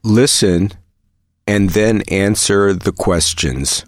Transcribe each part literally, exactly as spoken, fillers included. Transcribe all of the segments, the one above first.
Listen and then answer the questions.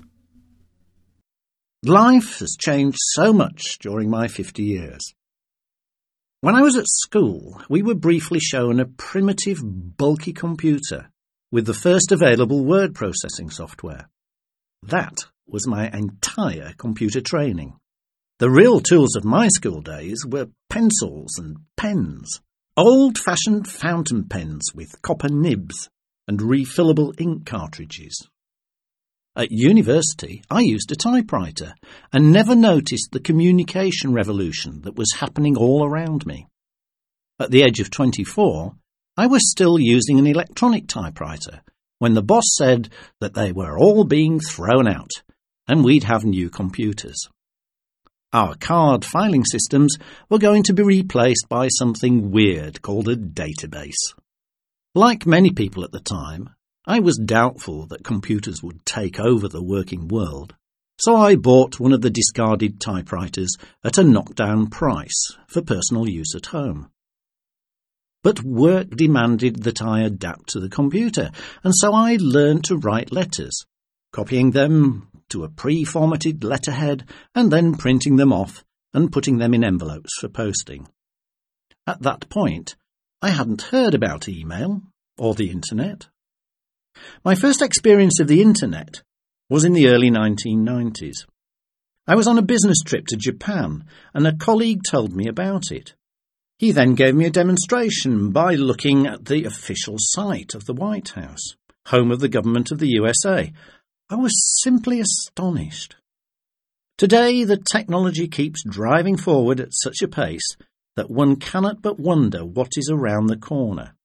Life has changed so much during my fifty years. When I was at school, we were briefly shown a primitive, bulky computer with the first available word processing software. That was my entire computer training. The real tools of my school days were pencils and pens, old-fashioned fountain pens with copper nibs and refillable ink cartridges. At university, I used a typewriter and never noticed the communication revolution that was happening all around me. At the age of twenty-four, I was still using an electronic typewriter when the boss said that they were all being thrown out and we'd have new computers. Our card filing systems were going to be replaced by something weird called a database. Like many people at the time, I was doubtful that computers would take over the working world, so I bought one of the discarded typewriters at a knockdown price for personal use at home. But work demanded that I adapt to the computer, and so I learned to write letters, copying them to a pre-formatted letterhead and then printing them off and putting them in envelopes for posting. At that point, I hadn't heard about email or the internet. My first experience of the internet was in the early nineteen nineties. I was on a business trip to Japan, and a colleague told me about it. He then gave me a demonstration by looking at the official site of the White House, home of the government of the U S A. I was simply astonished. Today, the technology keeps driving forward at such a pace that one cannot but wonder what is around the corner.